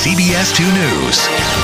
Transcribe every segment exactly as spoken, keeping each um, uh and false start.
C B S two News.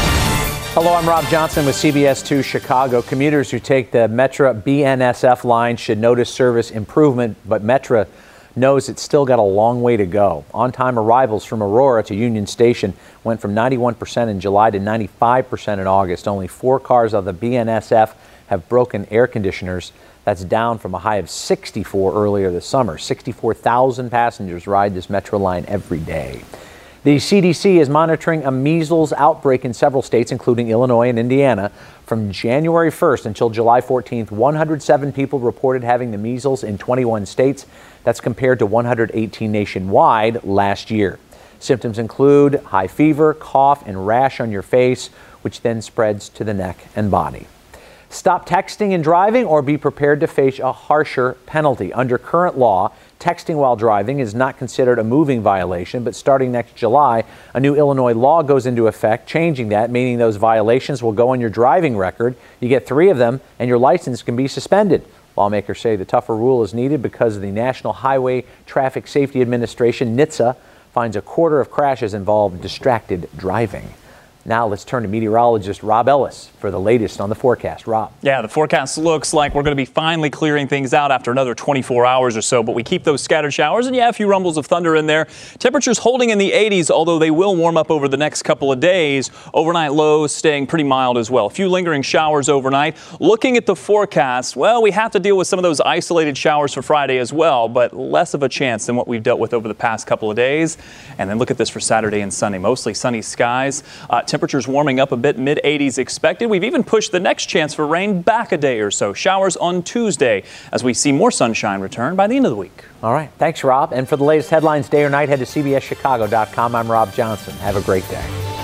Hello, I'm Rob Johnson with C B S two Chicago. Commuters who take the Metra B N S F line should notice service improvement, but Metra knows it's still got a long way to go. On-time arrivals from Aurora to Union Station went from ninety-one percent in July to ninety-five percent in August. Only four cars on the B N S F have broken air conditioners. That's down from a high of sixty-four earlier this summer. sixty-four thousand passengers ride this Metra line every day. The C D C is monitoring a measles outbreak in several states, including Illinois and Indiana. From January first until July fourteenth, one hundred seven people reported having the measles in twenty-one states. That's compared to one hundred eighteen nationwide last year. Symptoms include high fever, cough, and rash on your face, which then spreads to the neck and body. Stop texting and driving, or be prepared to face a harsher penalty. Under current law, texting while driving is not considered a moving violation, but starting next July, a new Illinois law goes into effect, changing that, meaning those violations will go on your driving record. You get three of them, and your license can be suspended. Lawmakers say the tougher rule is needed because the National Highway Traffic Safety Administration, N H T S A, finds a quarter of crashes involve distracted driving. Now let's turn to meteorologist Rob Ellis for the latest on the forecast. Rob. Yeah, the forecast looks like we're going to be finally clearing things out after another twenty-four hours or so, but we keep those scattered showers and, yeah, a few rumbles of thunder in there. Temperatures holding in the eighties, although they will warm up over the next couple of days. Overnight lows staying pretty mild as well. A few lingering showers overnight. Looking at the forecast, well, we have to deal with some of those isolated showers for Friday as well, but less of a chance than what we've dealt with over the past couple of days. And then look at this for Saturday and Sunday. Mostly sunny skies. Uh, Temperatures warming up a bit, mid eighties expected. We've even pushed the next chance for rain back a day or so. Showers on Tuesday as we see more sunshine return by the end of the week. All right. Thanks, Rob. And for the latest headlines day or night, head to C B S Chicago dot com. I'm Rob Johnson. Have a great day.